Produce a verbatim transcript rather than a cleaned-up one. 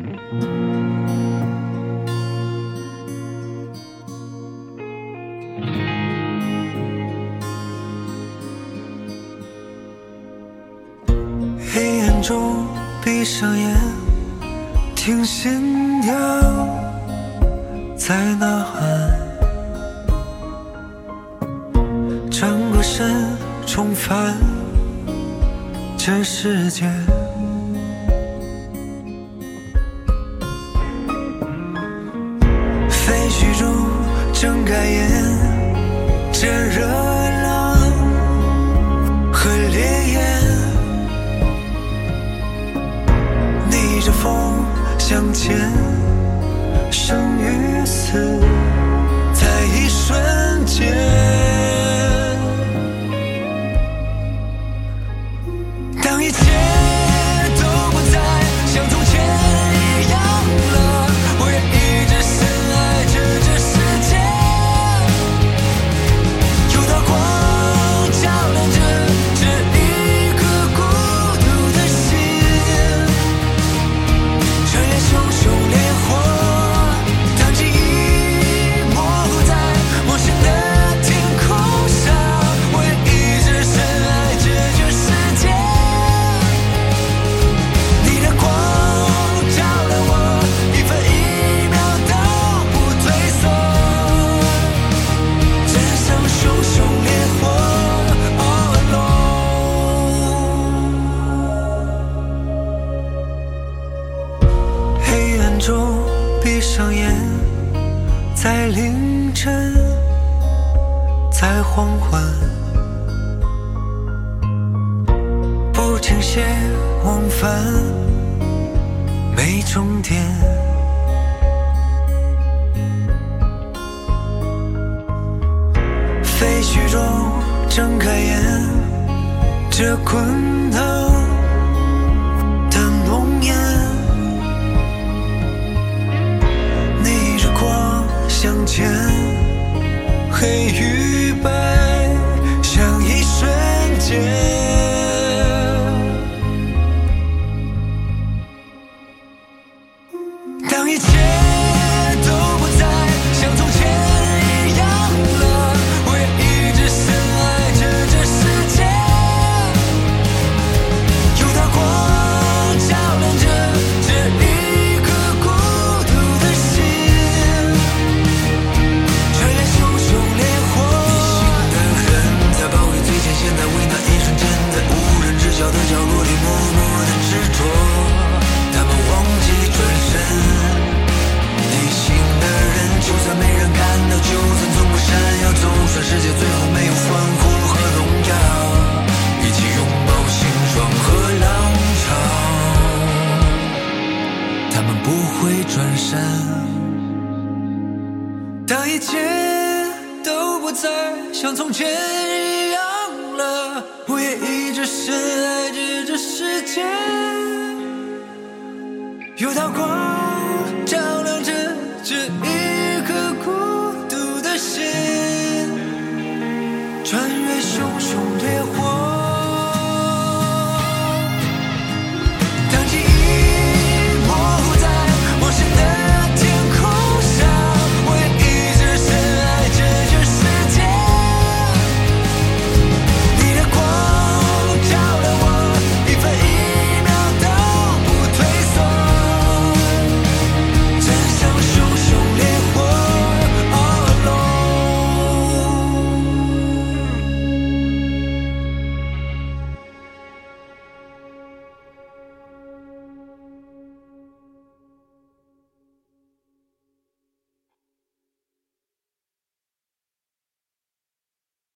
黑暗中闭上眼，听心跳在呐喊，转过身重返这世界。废墟中睁开眼，这热浪和烈焰逆着风向前，生与死在一瞬间。当一切都不再像从前一样了，我也一直深爱着这世界。有道光照亮着这一颗孤独的心，穿越熊熊烈火，当记忆模糊在陌生的天空上，我也一直深爱着这世界。你的光照亮我，一分一秒都不退缩，真像熊熊烈火 all alone。 黑暗中闭上眼，在凌晨，在黄昏，不停歇往返，没终点。废墟中睁开眼，这滚烫的浓烟逆着光向前，黑与白像一瞬间。当一切都不再像从前一样了，我也一直深爱着这世界。有道光照亮着这一颗孤独的心，穿越熊熊烈火。逆行的人在暴雨最前线，在危难一瞬间，在无人知晓的角落里默默的执着。他们忘记转身，逆行的人，就算没人看到，就算从不闪耀，走上世界，最后没有欢呼和荣耀，一起拥抱辛爽和浪潮。他们不会转身。当一切都不再像从前一样了，我也一直深爱着这世界。有道光